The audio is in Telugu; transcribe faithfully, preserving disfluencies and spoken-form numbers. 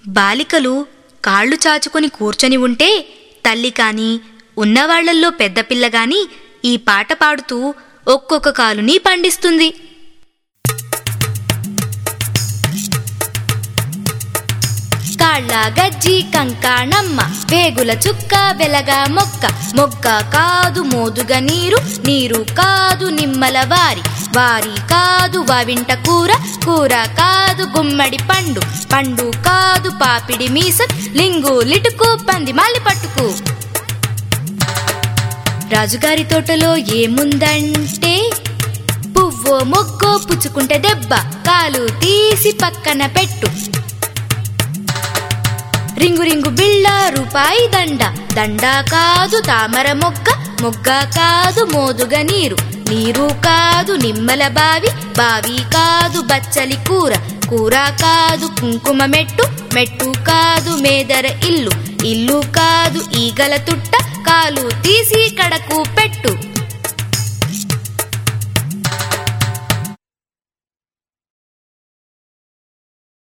బాలికలు కాళ్ళు చాచుకొని కూర్చొని ఉంటే తల్లి కాని ఉన్నవాళ్లల్లో పెద్దపిల్లగాని ఈ పాట పాడుతూ ఒక్కొక్క కాలుని పండిస్తుంది. కాళ్ళ గజ్జి కంకాణమ్మ, వేగుల చుక్క వెలగా మొక్క, మొగ్గ కాదు మోదుగ నీరు, నీరు కాదు నిమ్మల వారి, వారి కాదు వావింట కూర, కూర కాదు గుమ్మడి పండు, పండు కాదు పాపిడి మీసం, లింగు లిటుకు పంది మాలి పట్టుకు. రాజుగారి తోటలో ఏముందంటే పువ్వో మొగ్గో పుచ్చుకుంటే దెబ్బ, కాలు తీసి పక్కన పెట్టు. రింగు రింగు బిళ్ళ రూపాయి దండ, దండ కాదు తామర మొగ్గ, మొగ్గ కాదు మోదుగ నీరు, నీరు కాదు నిమ్మల బావి, బావి కాదు బచ్చలి కూర, కూర కాదు కుంకుమ మెట్టు, మెట్టు కాదు మేదర ఇల్లు, ఇల్లు కాదు ఈగల తుట్ట, కాలు తీసి కడకు